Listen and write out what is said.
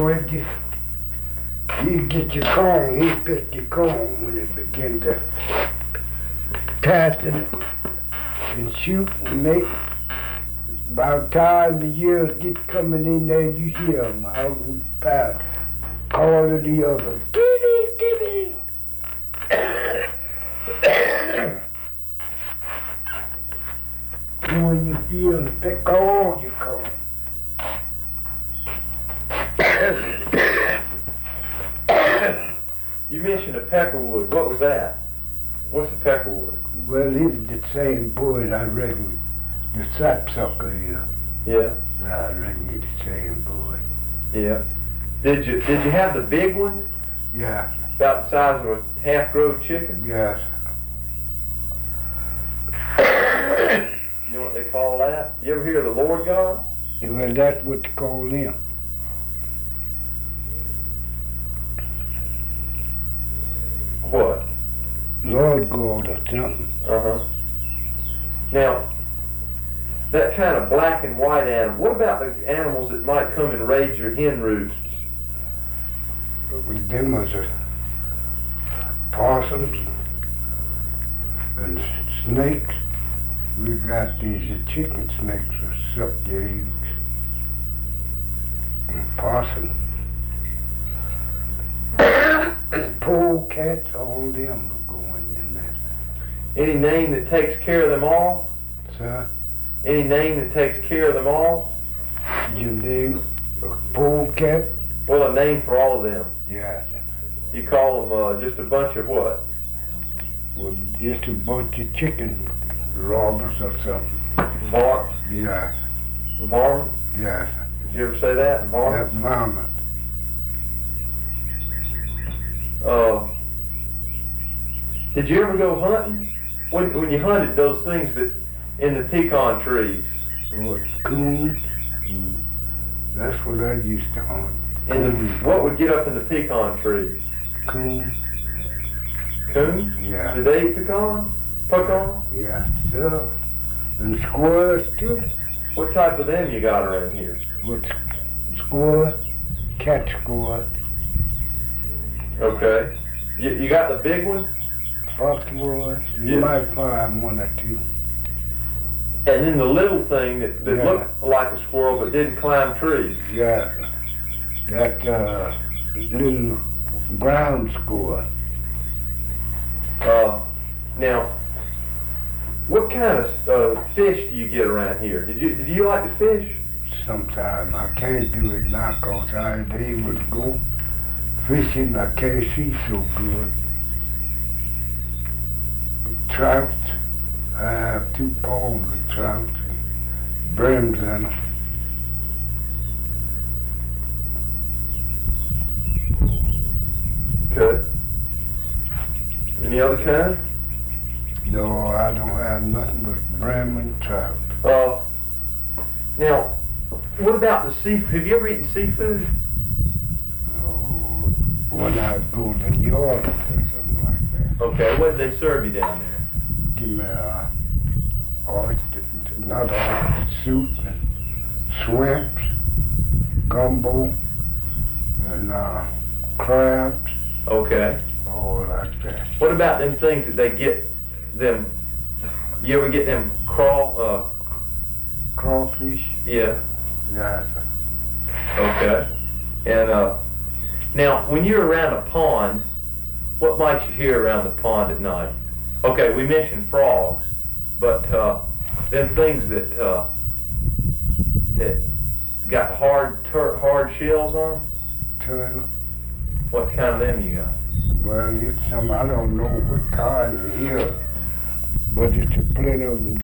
So you get your corn, he pick your corn when it begin to tighten and shoot and make. By the time the years get coming in there, you hear them out in the path calling the other, Giddy, giddy. When you feel to pick all your corn. You mentioned a peckerwood. What was that? What's a peckerwood? Well, it's the same bird, I reckon. The sapsucker here. Yeah. I reckon it's the same bird. Yeah. Did you have the big one? Yeah. About the size of a half-grown chicken? Yes. You know what they call that? You ever hear of the Lord God? Well, that's what they call them. What? Lord God or something. Uh-huh. Now, that kind of black and white animal, what about the animals that might come and raid your hen roosts? With them was possums and snakes. We got these chicken snakes that suck your eggs. And possum. Polecats, all them are going in there. Any name that takes care of them all? Sir, Any name that takes care of them all? you name a polecat? Well, a name for all of them. Yes. You call them just a bunch of what? Well, just a bunch of chicken robbers or something. Yes. Varmint? Yes. Did you ever say that? Varmint? That varmint. Did you ever go hunting? When you hunted those things that in the pecan trees? What, coons? That's what I used to hunt. What would get up in the pecan trees? Coon. Coons? Yeah. Did they eat pecan? Pecan? Yes, sir. And squirrels too. What type of them you got around here? What, squirrel? Cat squirrel. Okay. You got the big one? Fox squirrel. You Yeah. might find one or two. And then the little thing that Yeah. looked like a squirrel but didn't climb trees. Yeah. That little brown squirrel. Now, what kind of fish do you get around here? Did you like to fish? Sometime I can't do it now 'cause I ain't able to go fishing. I can't see so good. Trout. I have 2 ponds of trout and brims in them. Okay. Any other kind? No, I don't have nothing but brim and trout. Now, what about the seafood? Have you ever eaten seafood? Oh, when I go to New Orleans or something like that. Okay, what did they serve you down there? Give me oyster, not oyster soup and shrimps, gumbo, and crabs, Okay. all like that. What about them things that they get them? You ever get them Crawfish, Yeah. yes. Okay. And now, when you're around a pond, what might you hear around the pond at night? Okay, we mentioned frogs, but them things that got hard shells on them, Turtle. what kind of them you got? Well, it's some, I don't know what kind here, but it's a plenty of them